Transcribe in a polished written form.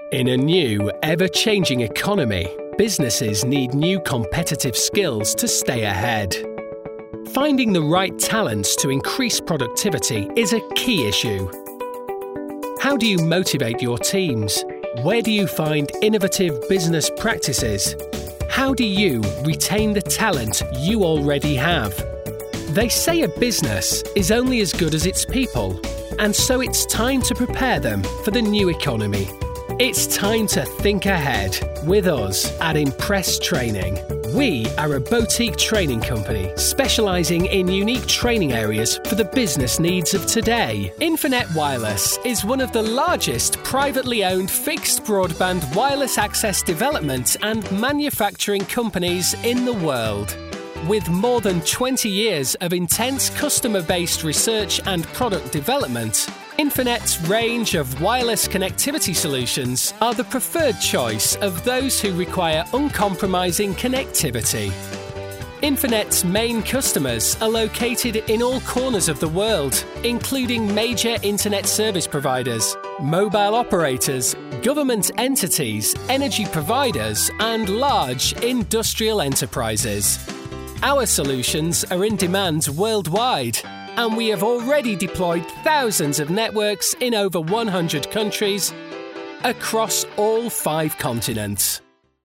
In a new, ever-changing economy, businesses need new competitive skills to stay ahead. Finding the right talents to increase productivity is a key issue. How do you motivate your teams? Where do you find innovative business practices? How do you retain the talent you already have? They say a business is only as good as its people, and so it's time to prepare them for the new economy. It's time to think ahead with us at Impress Training. We are a boutique training company specialising in unique training areas for the business needs of today. Infinet Wireless is one of the largest privately owned fixed broadband wireless access development and manufacturing companies in the world. With more than 20 years of intense customer-based research and product development, Infinet's range of wireless connectivity solutions are the preferred choice of those who require uncompromising connectivity. Infinet's main customers are located in all corners of the world, including major internet service providers, mobile operators, government entities, energy providers, and large industrial enterprises. Our solutions are in demand worldwide, and we have already deployed thousands of networks in over 100 countries across all 5 continents.